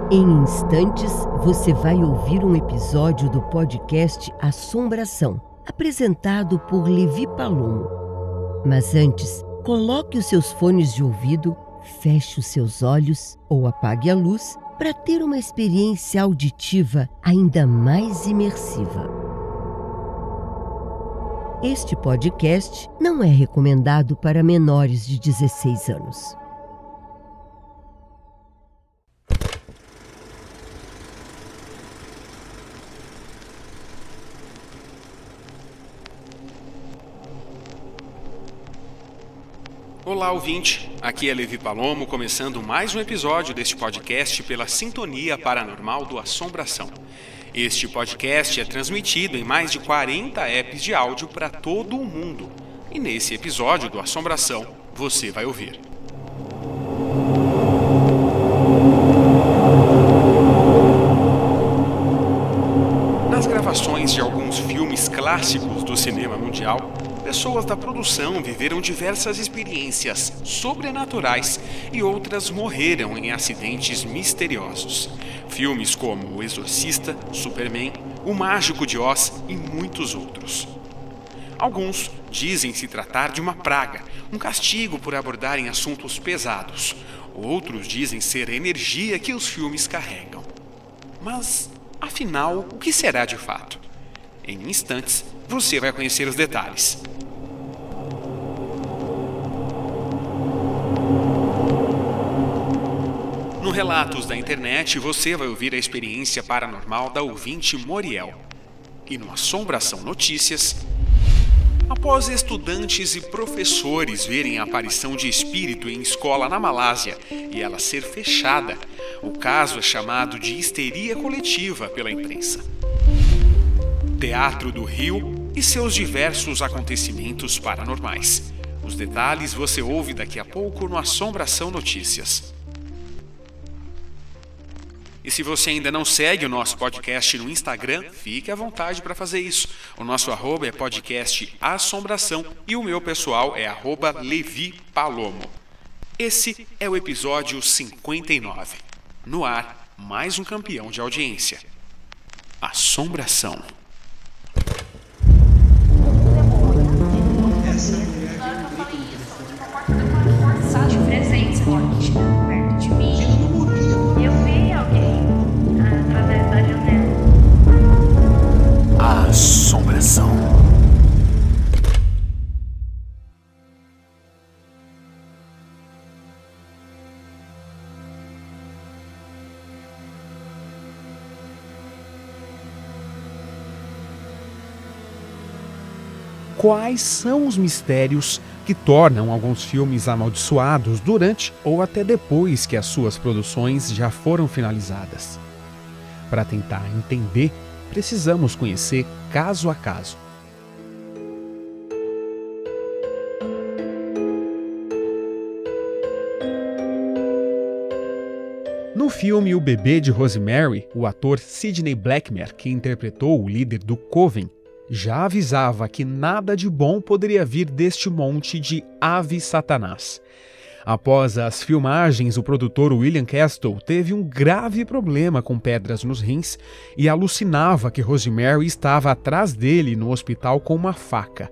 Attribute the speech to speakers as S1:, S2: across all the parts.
S1: Em instantes, você vai ouvir um episódio do podcast Assombração, apresentado por Levi Palomo. Mas antes, coloque os seus fones de ouvido, feche os seus olhos ou apague a luz para ter uma experiência auditiva ainda mais imersiva. Este podcast não é recomendado para menores de 16 anos.
S2: Olá, ouvinte! Aqui é Levi Palomo, começando mais um episódio deste podcast pela Sintonia Paranormal do Assombração. Este podcast é transmitido em mais de 40 apps de áudio para todo o mundo. E nesse episódio do Assombração, você vai ouvir. Nas gravações de alguns filmes clássicos do cinema mundial, pessoas da produção viveram diversas experiências sobrenaturais e outras morreram em acidentes misteriosos. Filmes como O Exorcista, Superman, O Mágico de Oz e muitos outros. Alguns dizem se tratar de uma praga, um castigo por abordarem assuntos pesados. Outros dizem ser a energia que os filmes carregam. Mas, afinal, o que será de fato? Em instantes, você vai conhecer os detalhes. No Relatos da Internet, você vai ouvir a experiência paranormal da ouvinte Moriel. E no Assombração Notícias, após estudantes e professores verem a aparição de espírito em escola na Malásia e ela ser fechada, o caso é chamado de histeria coletiva pela imprensa. Teatro do Rio e seus diversos acontecimentos paranormais. Os detalhes você ouve daqui a pouco no Assombração Notícias. E se você ainda não segue o nosso podcast no Instagram, fique à vontade para fazer isso. O nosso @ é podcast Assombração e o meu pessoal é @Levi Palomo. Esse é o episódio 59. No ar, mais um campeão de audiência. Assombração.
S3: De presença perto de mim. Eu vi alguém através da janela.
S2: Assombração. Quais são os mistérios que tornam alguns filmes amaldiçoados durante ou até depois que as suas produções já foram finalizadas? Para tentar entender, precisamos conhecer caso a caso. No filme O Bebê de Rosemary, o ator Sidney Blackmer, que interpretou o líder do Coven, já avisava que nada de bom poderia vir deste monte de ave satanás. Após as filmagens, o produtor William Castle teve um grave problema com pedras nos rins e alucinava que Rosemary estava atrás dele no hospital com uma faca.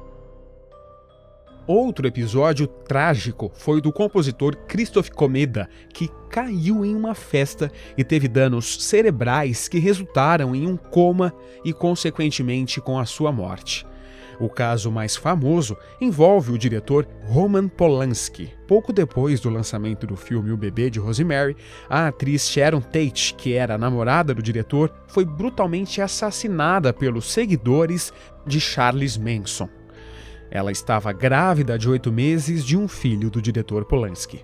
S2: Outro episódio trágico foi o do compositor Christoph Komeda, que caiu em uma festa e teve danos cerebrais que resultaram em um coma e, consequentemente, com a sua morte. O caso mais famoso envolve o diretor Roman Polanski. Pouco depois do lançamento do filme O Bebê de Rosemary, a atriz Sharon Tate, que era a namorada do diretor, foi brutalmente assassinada pelos seguidores de Charles Manson. Ela estava grávida de 8 meses de um filho do diretor Polanski.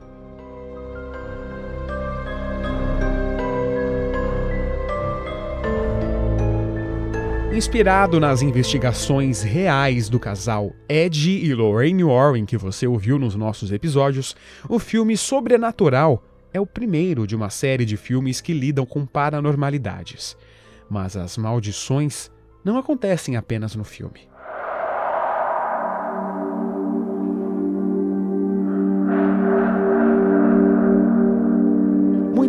S2: Inspirado nas investigações reais do casal Ed e Lorraine Warren que você ouviu nos nossos episódios, o filme Sobrenatural é o primeiro de uma série de filmes que lidam com paranormalidades. Mas as maldições não acontecem apenas no filme.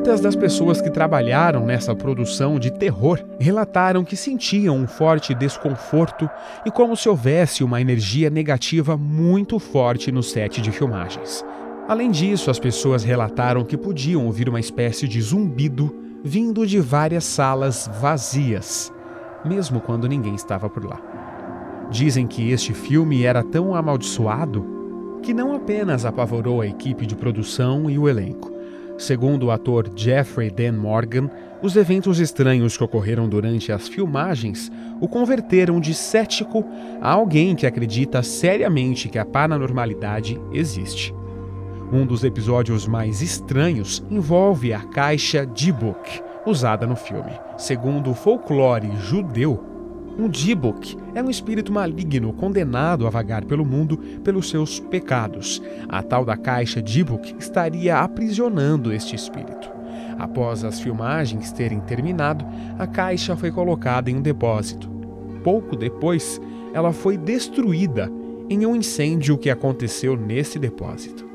S2: Muitas das pessoas que trabalharam nessa produção de terror relataram que sentiam um forte desconforto e como se houvesse uma energia negativa muito forte no set de filmagens. Além disso, as pessoas relataram que podiam ouvir uma espécie de zumbido vindo de várias salas vazias, mesmo quando ninguém estava por lá. Dizem que este filme era tão amaldiçoado que não apenas apavorou a equipe de produção e o elenco. Segundo o ator Jeffrey Dean Morgan, os eventos estranhos que ocorreram durante as filmagens o converteram de cético a alguém que acredita seriamente que a paranormalidade existe. Um dos episódios mais estranhos envolve a caixa Dybbuk, usada no filme. Segundo o folclore judeu, um Dybbuk é um espírito maligno condenado a vagar pelo mundo pelos seus pecados. A tal da caixa Dybbuk estaria aprisionando este espírito. Após as filmagens terem terminado, a caixa foi colocada em um depósito. Pouco depois, ela foi destruída em um incêndio que aconteceu nesse depósito.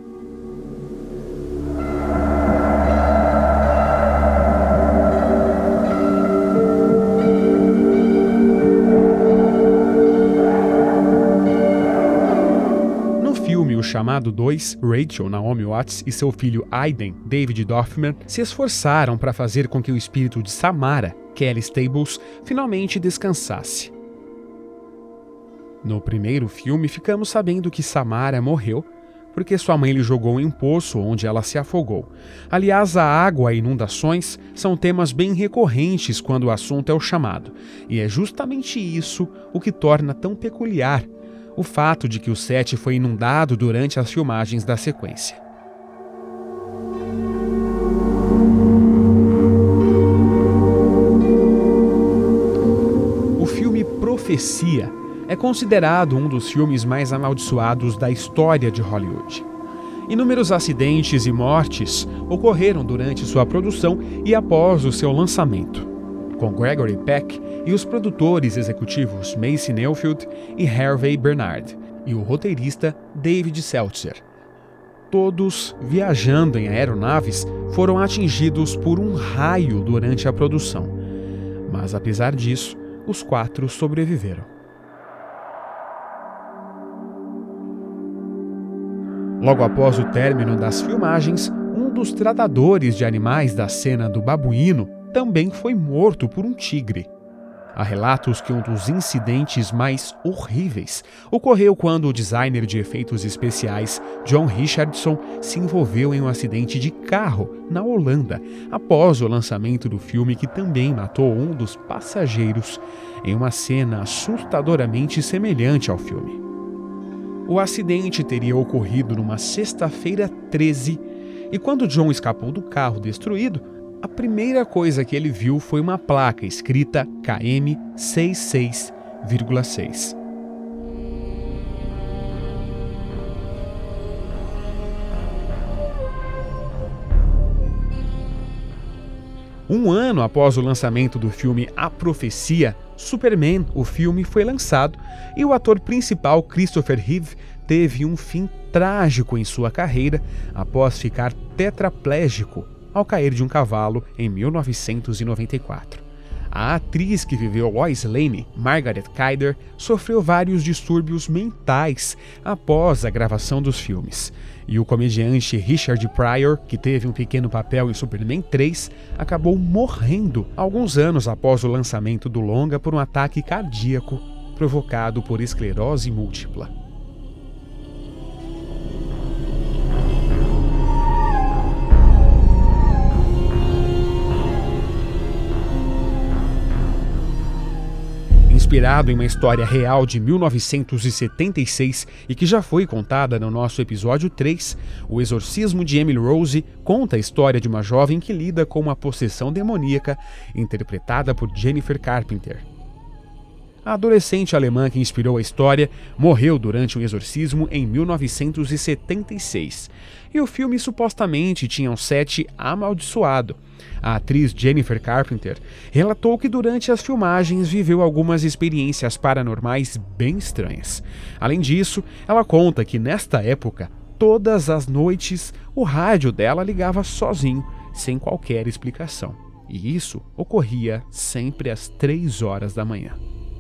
S2: Chamado 2, Rachel, Naomi Watts e seu filho Aiden, David Doffman, se esforçaram para fazer com que o espírito de Samara, Kelly Stables, finalmente descansasse. No primeiro filme, ficamos sabendo que Samara morreu porque sua mãe lhe jogou em um poço onde ela se afogou. Aliás, a água e inundações são temas bem recorrentes quando o assunto é o chamado, e é justamente isso o que torna tão peculiar o fato de que o set foi inundado durante as filmagens da sequência. O filme Profecia é considerado um dos filmes mais amaldiçoados da história de Hollywood. Inúmeros acidentes e mortes ocorreram durante sua produção e após o seu lançamento, com Gregory Peck e os produtores executivos Macy Neufeld e Harvey Bernard, e o roteirista David Seltzer. Todos, viajando em aeronaves, foram atingidos por um raio durante a produção. Mas, apesar disso, os 4 sobreviveram. Logo após o término das filmagens, um dos tratadores de animais da cena do babuíno também foi morto por um tigre. Há relatos que um dos incidentes mais horríveis ocorreu quando o designer de efeitos especiais John Richardson se envolveu em um acidente de carro na Holanda, após o lançamento do filme, que também matou um dos passageiros em uma cena assustadoramente semelhante ao filme. O acidente teria ocorrido numa sexta-feira 13, e quando John escapou do carro destruído, a primeira coisa que ele viu foi uma placa escrita KM 66,6. Um ano após o lançamento do filme A Profecia, Superman, o filme, foi lançado e o ator principal Christopher Reeve teve um fim trágico em sua carreira após ficar tetraplégico ao cair de um cavalo em 1994. A atriz que viveu Lois Lane, Margaret Kayder, sofreu vários distúrbios mentais após a gravação dos filmes. E o comediante Richard Pryor, que teve um pequeno papel em Superman 3, acabou morrendo alguns anos após o lançamento do longa por um ataque cardíaco provocado por esclerose múltipla. Inspirado em uma história real de 1976 e que já foi contada no nosso episódio 3, O Exorcismo de Emily Rose conta a história de uma jovem que lida com uma possessão demoníaca, interpretada por Jennifer Carpenter. A adolescente alemã que inspirou a história morreu durante um exorcismo em 1976, e o filme supostamente tinha um set amaldiçoado. A atriz Jennifer Carpenter relatou que durante as filmagens viveu algumas experiências paranormais bem estranhas. Além disso, ela conta que nesta época, todas as noites, o rádio dela ligava sozinho sem qualquer explicação. E isso ocorria sempre às 3 horas da manhã.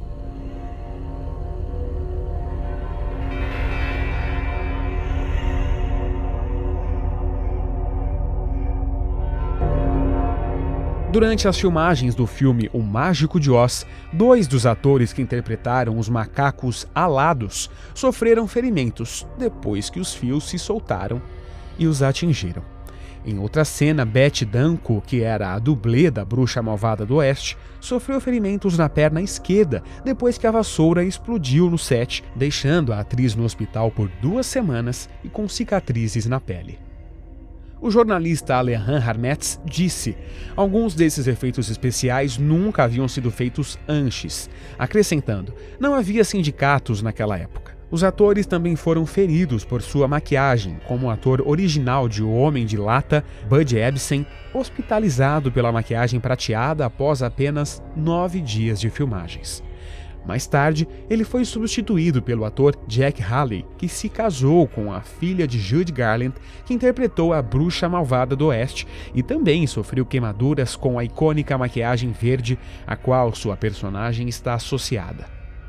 S2: Durante as filmagens do filme O Mágico de Oz, 2 dos atores que interpretaram os macacos alados sofreram ferimentos depois que os fios se soltaram e os atingiram. Em outra cena, Beth Danko, que era a dublê da Bruxa Malvada do Oeste, sofreu ferimentos na perna esquerda depois que a vassoura explodiu no set, deixando a atriz no hospital por 2 semanas e com cicatrizes na pele. O jornalista Alejandro Harmetz disse: alguns desses efeitos especiais nunca haviam sido feitos antes, acrescentando: não havia sindicatos naquela época. Os atores também foram feridos por sua maquiagem, como o ator original de O Homem de Lata, Bud Ebsen, hospitalizado pela maquiagem prateada após apenas 9 dias de filmagens. Mais tarde, ele foi substituído pelo ator Jack Haley, que se casou com a filha de Judy Garland, que interpretou a Bruxa Malvada do Oeste, e também sofreu queimaduras com a icônica maquiagem verde, a qual sua personagem está associada.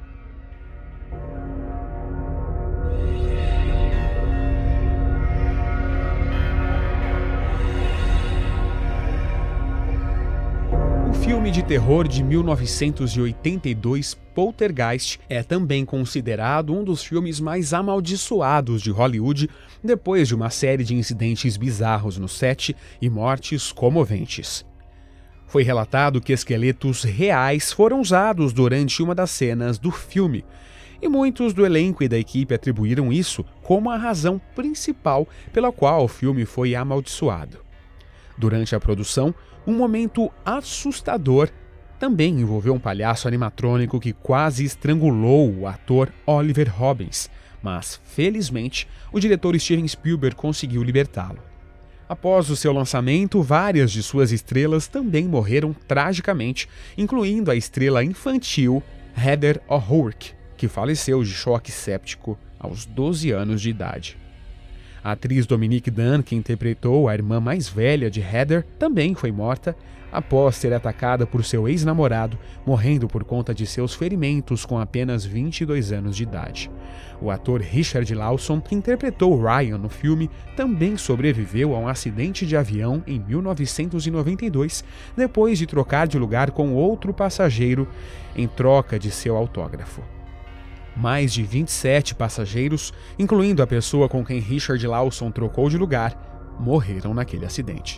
S2: O filme de terror de 1982, Poltergeist, é também considerado um dos filmes mais amaldiçoados de Hollywood, depois de uma série de incidentes bizarros no set e mortes comoventes. Foi relatado que esqueletos reais foram usados durante uma das cenas do filme, e muitos do elenco e da equipe atribuíram isso como a razão principal pela qual o filme foi amaldiçoado. Durante a produção, um momento assustador também envolveu um palhaço animatrônico que quase estrangulou o ator Oliver Robbins, mas, felizmente, o diretor Steven Spielberg conseguiu libertá-lo. Após o seu lançamento, várias de suas estrelas também morreram tragicamente, incluindo a estrela infantil Heather O'Rourke, que faleceu de choque séptico aos 12 anos de idade. A atriz Dominique Dunne, que interpretou a irmã mais velha de Heather, também foi morta após ser atacada por seu ex-namorado, morrendo por conta de seus ferimentos com apenas 22 anos de idade. O ator Richard Lawson, que interpretou Ryan no filme, também sobreviveu a um acidente de avião em 1992, depois de trocar de lugar com outro passageiro em troca de seu autógrafo. Mais de 27 passageiros, incluindo a pessoa com quem Richard Lawson trocou de lugar, morreram naquele acidente.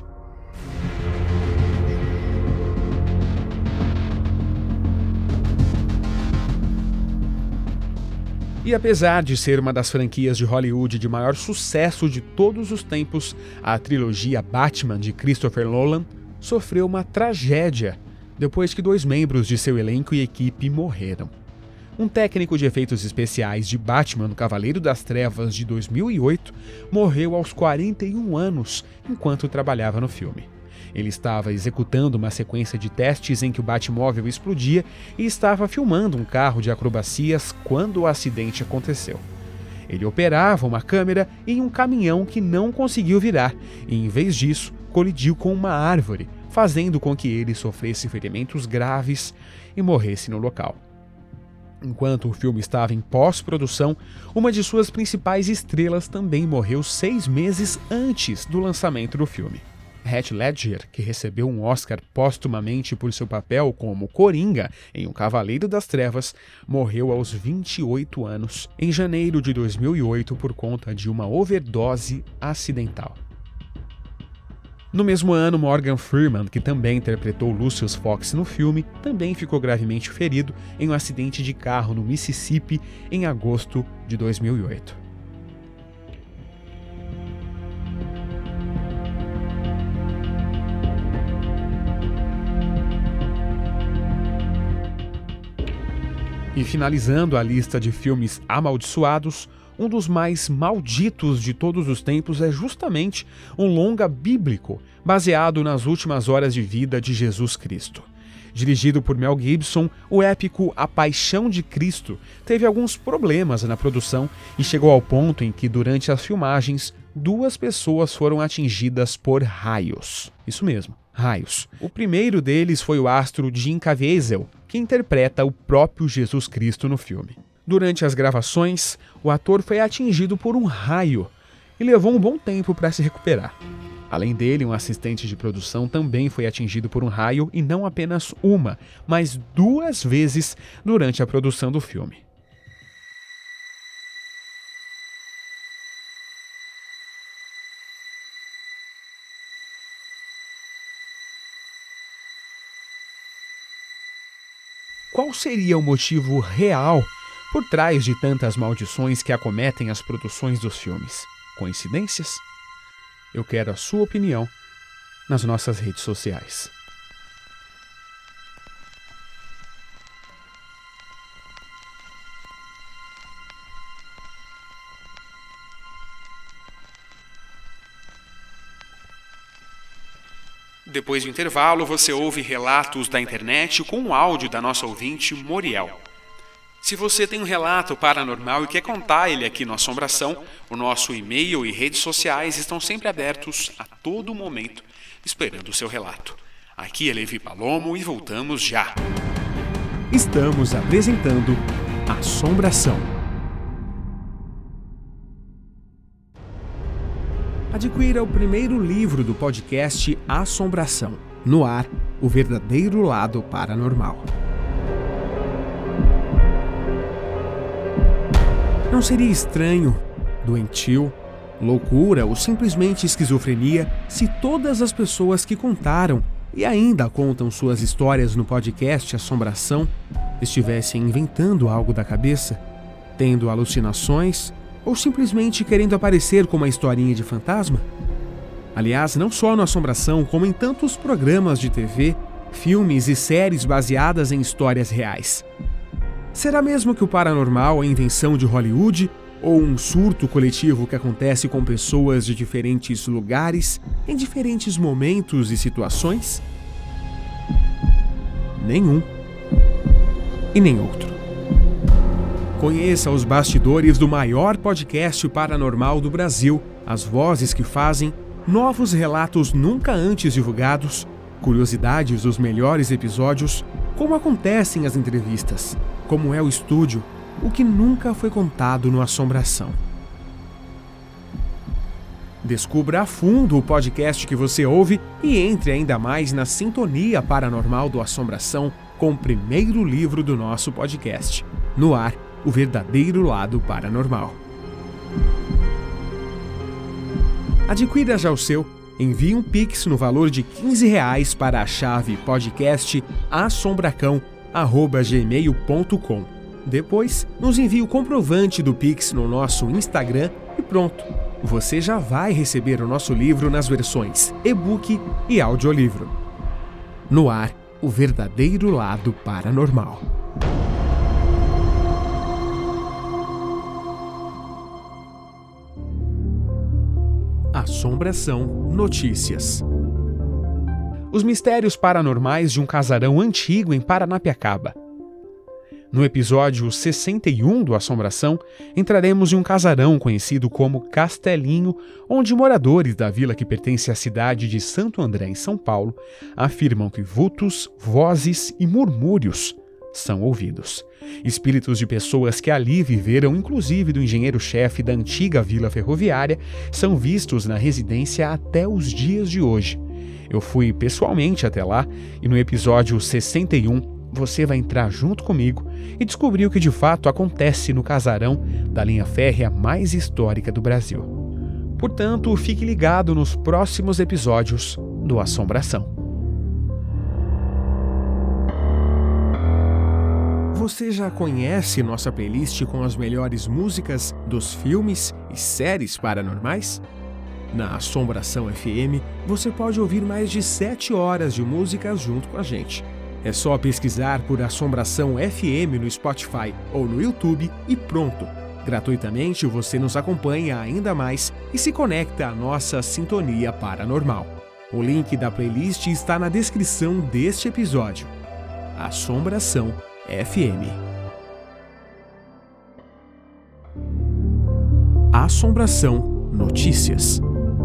S2: E apesar de ser uma das franquias de Hollywood de maior sucesso de todos os tempos, a trilogia Batman de Christopher Nolan sofreu uma tragédia depois que 2 membros de seu elenco e equipe morreram. Um técnico de efeitos especiais de Batman no Cavaleiro das Trevas de 2008 morreu aos 41 anos enquanto trabalhava no filme. Ele estava executando uma sequência de testes em que o Batmóvel explodia e estava filmando um carro de acrobacias quando o acidente aconteceu. Ele operava uma câmera em um caminhão que não conseguiu virar e, em vez disso, colidiu com uma árvore, fazendo com que ele sofresse ferimentos graves e morresse no local. Enquanto o filme estava em pós-produção, uma de suas principais estrelas também morreu 6 meses antes do lançamento do filme. Heath Ledger, que recebeu um Oscar póstumamente por seu papel como Coringa em O Cavaleiro das Trevas, morreu aos 28 anos, em janeiro de 2008, por conta de uma overdose acidental. No mesmo ano, Morgan Freeman, que também interpretou Lucius Fox no filme, também ficou gravemente ferido em um acidente de carro no Mississippi em agosto de 2008. E finalizando a lista de filmes amaldiçoados, um dos mais malditos de todos os tempos é justamente um longa bíblico baseado nas últimas horas de vida de Jesus Cristo. Dirigido por Mel Gibson, o épico A Paixão de Cristo teve alguns problemas na produção e chegou ao ponto em que, durante as filmagens, 2 pessoas foram atingidas por raios. Isso mesmo, raios. O primeiro deles foi o astro Jim Caviezel, que interpreta o próprio Jesus Cristo no filme. Durante as gravações, o ator foi atingido por um raio e levou um bom tempo para se recuperar. Além dele, um assistente de produção também foi atingido por um raio e não apenas uma, mas 2 vezes durante a produção do filme. Qual seria o motivo real por trás de tantas maldições que acometem as produções dos filmes? Coincidências? Eu quero a sua opinião nas nossas redes sociais. Depois do intervalo, você ouve relatos da internet com o áudio da nossa ouvinte Moriel. Se você tem um relato paranormal e quer contar ele aqui no Assombração, o nosso e-mail e redes sociais estão sempre abertos a todo momento, esperando o seu relato. Aqui é Levi Palomo e voltamos já.
S4: Estamos apresentando Assombração. Adquira o primeiro livro do podcast Assombração. No ar, o verdadeiro lado paranormal. Não seria estranho, doentio, loucura ou simplesmente esquizofrenia se todas as pessoas que contaram e ainda contam suas histórias no podcast Assombração estivessem inventando algo da cabeça, tendo alucinações ou simplesmente querendo aparecer com uma historinha de fantasma? Aliás, não só no Assombração, como em tantos programas de TV, filmes e séries baseadas em histórias reais. Será mesmo que o paranormal é invenção de Hollywood ou um surto coletivo que acontece com pessoas de diferentes lugares, em diferentes momentos e situações? Nenhum e nem outro. Conheça os bastidores do maior podcast paranormal do Brasil, as vozes que fazem, novos relatos nunca antes divulgados, curiosidades dos melhores episódios, como acontecem as entrevistas, como é o estúdio, o que nunca foi contado no Assombração. Descubra a fundo o podcast que você ouve e entre ainda mais na sintonia paranormal do Assombração com o primeiro livro do nosso podcast. No ar, o verdadeiro lado paranormal. Adquira já o seu. Envie um Pix no valor de R$15 para a chave podcastasombracão@gmail.com. Depois, nos envie o comprovante do Pix no nosso Instagram e pronto. Você já vai receber o nosso livro nas versões e-book e audiolivro. No ar, o verdadeiro lado paranormal. Assombração Notícias. Os mistérios paranormais de um casarão antigo em Paranapiacaba. No episódio 61 do Assombração, entraremos em um casarão conhecido como Castelinho, onde moradores da vila que pertence à cidade de Santo André, em São Paulo, afirmam que vultos, vozes e murmúrios são ouvidos. Espíritos de pessoas que ali viveram, inclusive do engenheiro-chefe da antiga vila ferroviária, são vistos na residência até os dias de hoje. Eu fui pessoalmente até lá e no episódio 61 você vai entrar junto comigo e descobrir o que de fato acontece no casarão da linha férrea mais histórica do Brasil. Portanto, fique ligado nos próximos episódios do Assombração. Você já conhece nossa playlist com as melhores músicas dos filmes e séries paranormais? Na Assombração FM, você pode ouvir mais de 7 horas de músicas junto com a gente. É só pesquisar por Assombração FM no Spotify ou no YouTube e pronto! Gratuitamente você nos acompanha ainda mais e se conecta à nossa sintonia paranormal. O link da playlist está na descrição deste episódio. Assombração FM. Assombração Notícias.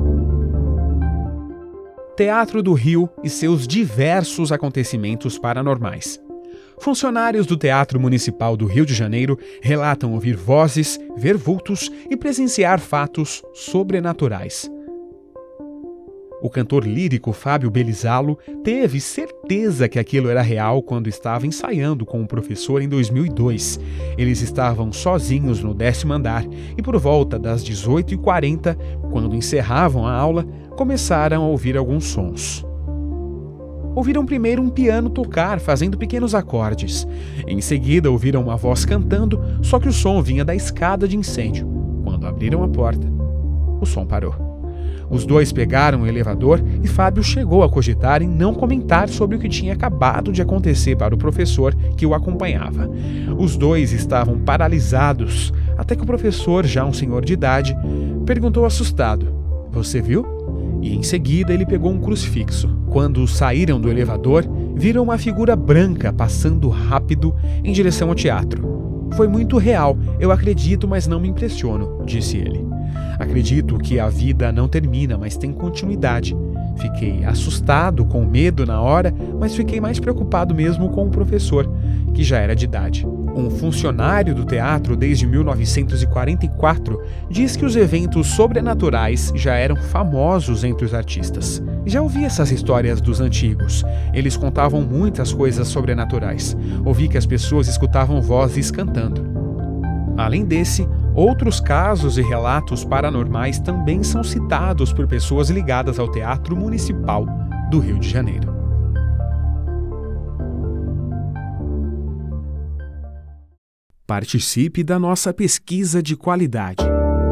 S4: Teatro do Rio e seus diversos acontecimentos paranormais. Funcionários do Teatro Municipal do Rio de Janeiro relatam ouvir vozes, ver vultos e presenciar fatos sobrenaturais. O cantor lírico Fábio Belizalo teve certeza que aquilo era real quando estava ensaiando com o professor em 2002. Eles estavam sozinhos no 10º andar e por volta das 18h40, quando encerravam a aula, começaram a ouvir alguns sons. Ouviram primeiro um piano tocar, fazendo pequenos acordes. Em seguida, ouviram uma voz cantando, só que o som vinha da escada de incêndio. Quando abriram a porta, o som parou. Os dois pegaram o elevador e Fábio chegou a cogitar em não comentar sobre o que tinha acabado de acontecer para o professor que o acompanhava. Os dois estavam paralisados, até que o professor, já um senhor de idade, perguntou assustado: "Você viu?" E em seguida ele pegou um crucifixo. Quando saíram do elevador, viram uma figura branca passando rápido em direção ao teatro. "Foi muito real, eu acredito, mas não me impressiono", disse ele. "Acredito que a vida não termina, mas tem continuidade. Fiquei assustado, com medo na hora, mas fiquei mais preocupado mesmo com o professor, que já era de idade." Um funcionário do teatro desde 1944 diz que os eventos sobrenaturais já eram famosos entre os artistas. Já ouvi essas histórias dos antigos. Eles contavam muitas coisas sobrenaturais. Ouvi que as pessoas escutavam vozes cantando. Além desse, outros casos e relatos paranormais também são citados por pessoas ligadas ao Teatro Municipal do Rio de Janeiro. Participe da nossa pesquisa de qualidade.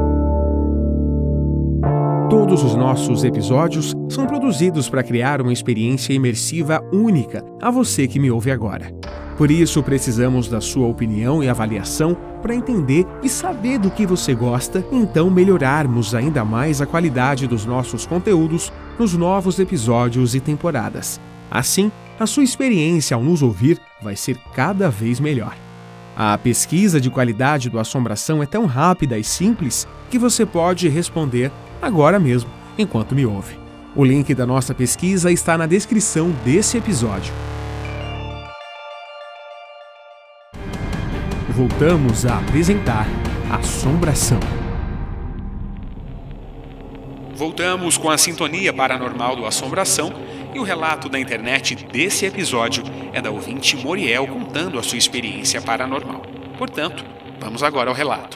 S4: Todos os nossos episódios são produzidos para criar uma experiência imersiva única a você que me ouve agora. Por isso, precisamos da sua opinião e avaliação para entender e saber do que você gosta e então melhorarmos ainda mais a qualidade dos nossos conteúdos nos novos episódios e temporadas. Assim, a sua experiência ao nos ouvir vai ser cada vez melhor. A pesquisa de qualidade do Assombração é tão rápida e simples que você pode responder agora mesmo, enquanto me ouve. O link da nossa pesquisa está na descrição desse episódio. Voltamos a apresentar Assombração.
S2: Voltamos com a sintonia paranormal do Assombração e o relato da internet desse episódio é da ouvinte Moriel contando a sua experiência paranormal. Portanto, vamos agora ao relato.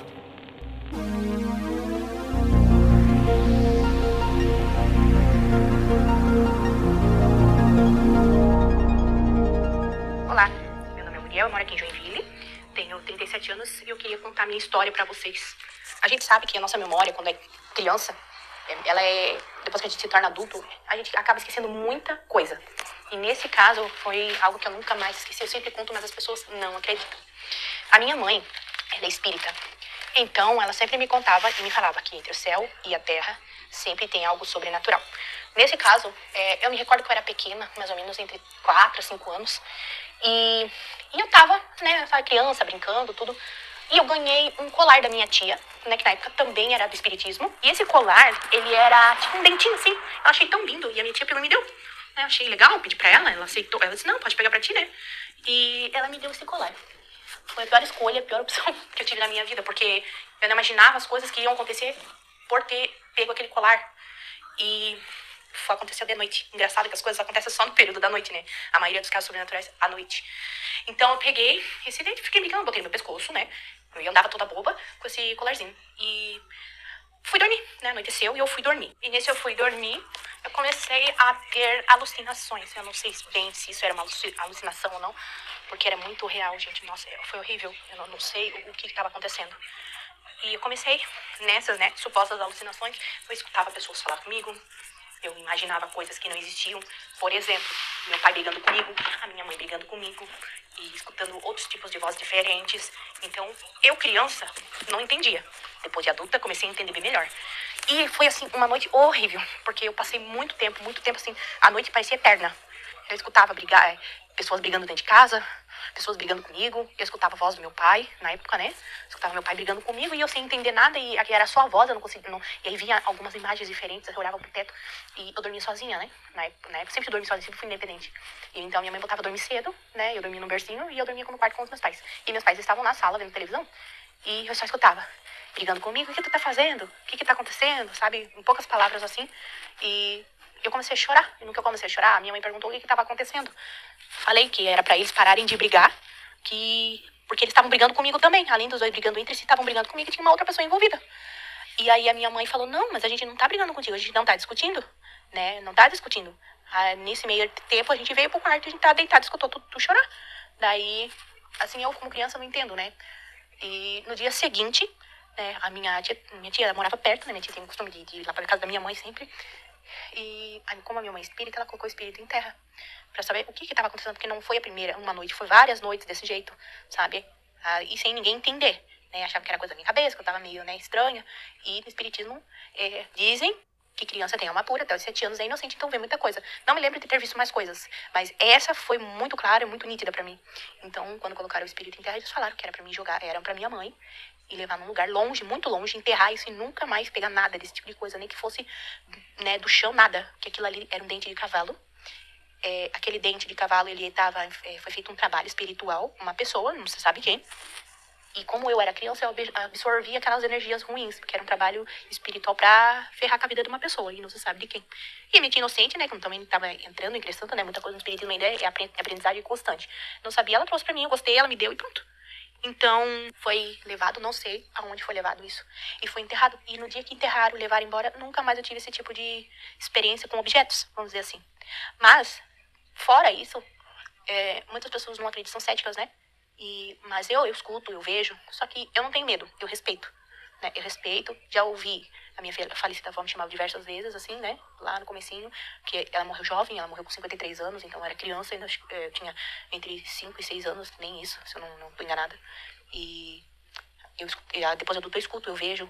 S5: Olá, meu nome é Moriel, eu moro aqui em Joinville, tenho 37 anos e eu queria contar minha história pra vocês. A gente sabe que a nossa memória, quando é criança, depois que a gente se torna adulto, a gente acaba esquecendo muita coisa. E nesse caso, foi algo que eu nunca mais esqueci. Eu sempre conto, mas as pessoas não acreditam. A minha mãe, ela é espírita. Então, ela sempre me contava e me falava que entre o céu e a terra sempre tem algo sobrenatural. Nesse caso, eu me recordo que eu era pequena, mais ou menos entre 4 a 5 anos. E eu tava, criança, brincando, tudo. E eu ganhei um colar da minha tia, né, que na época também era do espiritismo. E esse colar, ele era tipo um dentinho assim. Eu achei tão lindo e a minha tia pegou e me deu. Eu achei legal, pedi pra ela, ela aceitou. Ela disse, não, pode pegar pra ti, né? E ela me deu esse colar. Foi a pior escolha, a pior opção que eu tive na minha vida, porque eu não imaginava as coisas que iam acontecer por ter pego aquele colar. E foi acontecer de noite. Engraçado que as coisas acontecem só no período da noite, né? A maioria dos casos sobrenaturais à noite. Então eu peguei esse dente, fiquei brincando, botei no meu pescoço, né? Eu andava toda boba com esse colarzinho. E fui dormir, né? Anoiteceu e eu fui dormir. E nesse eu fui dormir, eu comecei a ter alucinações. Eu não sei bem se isso era uma alucinação ou não, porque era muito real, gente. Nossa, foi horrível. Eu não sei o que estava acontecendo. E eu comecei nessas, né, supostas alucinações. Eu escutava pessoas falar comigo. Eu imaginava coisas que não existiam. Por exemplo, meu pai brigando comigo, a minha mãe brigando comigo, e escutando outros tipos de vozes diferentes. Então, eu, criança, não entendia. Depois de adulta, comecei a entender bem melhor. E foi, assim, uma noite horrível, porque eu passei muito tempo, assim, a noite parecia eterna. Eu escutava pessoas brigando dentro de casa, pessoas brigando comigo. Eu escutava a voz do meu pai, na época, né? Escutava meu pai brigando comigo e eu sem entender nada. E aqui era só a voz, eu não conseguia. E aí vinha algumas imagens diferentes, eu olhava pro teto e eu dormia sozinha, né? Na época sempre dormi sozinha, sempre fui independente. E então minha mãe botava dormir cedo, né? Eu dormia no bercinho e eu dormia no quarto com os meus pais. E meus pais estavam na sala vendo televisão e eu só escutava brigando comigo. O que tu tá fazendo? O que tá acontecendo? Sabe? Em poucas palavras assim. E eu comecei a chorar. E no que eu comecei a chorar, a minha mãe perguntou o que estava acontecendo. Falei que era pra eles pararem de brigar, porque eles estavam brigando comigo também. Além dos dois brigando entre si, estavam brigando comigo e tinha uma outra pessoa envolvida. E aí a minha mãe falou, não, mas a gente não tá brigando contigo, a gente não tá discutindo, né? Não tá discutindo. Nesse meio tempo a gente veio pro quarto e a gente tá deitado e escutou tu chorar. Daí, assim, eu como criança não entendo, né? E no dia seguinte, né, minha tia morava perto, né? Minha tia tem o costume de ir lá pra casa da minha mãe sempre. E como a minha mãe é espírita, ela colocou o espírito em terra pra saber o que estava acontecendo, porque não foi uma noite, foi várias noites desse jeito, sabe? E sem ninguém entender, né? Achava que era coisa da minha cabeça, que eu tava meio, né, estranha. E no espiritismo dizem que criança tem alma pura, até os 7 anos é inocente, então vê muita coisa. Não me lembro de ter visto mais coisas, mas essa foi muito clara e muito nítida pra mim. Então, quando colocaram o espírito em terra, eles falaram que era pra mim jogar, era pra minha mãe, e levar num lugar longe, muito longe, enterrar isso e nunca mais pegar nada desse tipo de coisa, nem que fosse, né, do chão, nada, que aquilo ali era um dente de cavalo. Aquele dente de cavalo, foi feito um trabalho espiritual, uma pessoa, não se sabe quem. E como eu era criança, eu absorvia aquelas energias ruins, porque era um trabalho espiritual pra ferrar com a vida de uma pessoa, e não se sabe de quem. E a minha tia inocente, né, que eu também estava entrando, ingressando, né, muita coisa no espiritismo ainda é aprendizagem constante. Não sabia, ela trouxe pra mim, eu gostei, ela me deu e pronto. Então, foi levado, não sei aonde foi levado isso, e foi enterrado. E no dia que enterraram e levaram embora, nunca mais eu tive esse tipo de experiência com objetos, vamos dizer assim. Mas, fora isso, muitas pessoas não acreditam, são céticas, né? Mas eu escuto, eu vejo, só que eu não tenho medo, eu respeito, né? Eu respeito, já ouvi a minha falecida avó me chamava diversas vezes, assim, né? Lá no comecinho, que ela morreu jovem, ela morreu com 53 anos, então eu era criança, ainda eu tinha entre 5 e 6 anos, nem isso, se eu não tô enganada. E depois adulto eu escuto, eu vejo,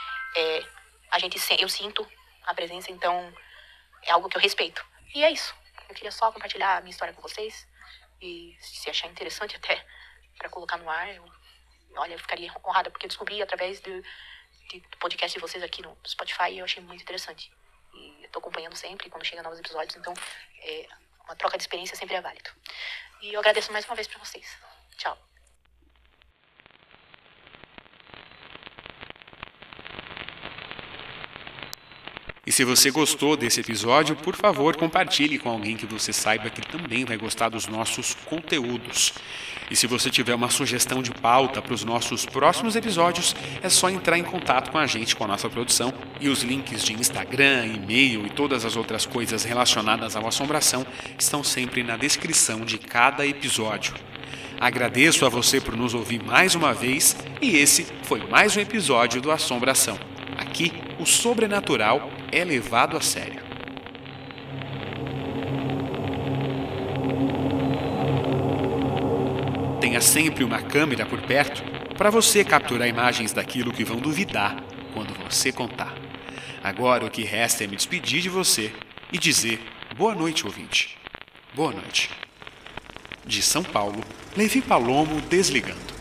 S5: eu sinto a presença, então é algo que eu respeito. E é isso, eu queria só compartilhar a minha história com vocês, e se achar interessante até para colocar no ar, eu ficaria honrada, porque eu descobri através do podcast de vocês aqui no Spotify e eu achei muito interessante. E eu tô acompanhando sempre, quando chega novos episódios, então uma troca de experiência sempre é válido. E eu agradeço mais uma vez para vocês. Tchau.
S2: E se você gostou desse episódio, por favor, compartilhe com alguém que você saiba que também vai gostar dos nossos conteúdos. E se você tiver uma sugestão de pauta para os nossos próximos episódios, é só entrar em contato com a gente, com a nossa produção, e os links de Instagram, e-mail e todas as outras coisas relacionadas à assombração estão sempre na descrição de cada episódio. Agradeço a você por nos ouvir mais uma vez, e esse foi mais um episódio do Assombração. Aqui, o sobrenatural é levado a sério. Tenha sempre uma câmera por perto para você capturar imagens daquilo que vão duvidar quando você contar. Agora o que resta é me despedir de você e dizer boa noite, ouvinte. Boa noite. De São Paulo, Levi Palomo desligando.